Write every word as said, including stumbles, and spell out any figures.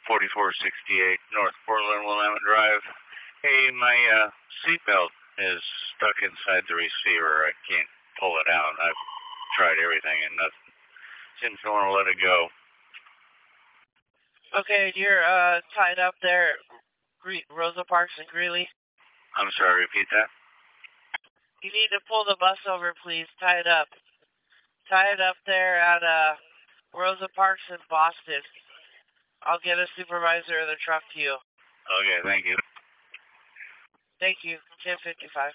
forty-four sixty-eight North Portland, Willamette Drive. Hey, my uh, seatbelt is stuck inside the receiver. I can't pull it out. I've tried everything and nothing. Seems to want to let it go. Okay, you're uh, tied up there, Gre- Rosa Parks and Greeley. I'm sorry, repeat that? You need to pull the bus over, please. Tie it up. Tie it up there at uh, Rosa Parks in Boston. I'll get a supervisor of the truck to you. Okay, thank you. Thank you. ten fifty-five.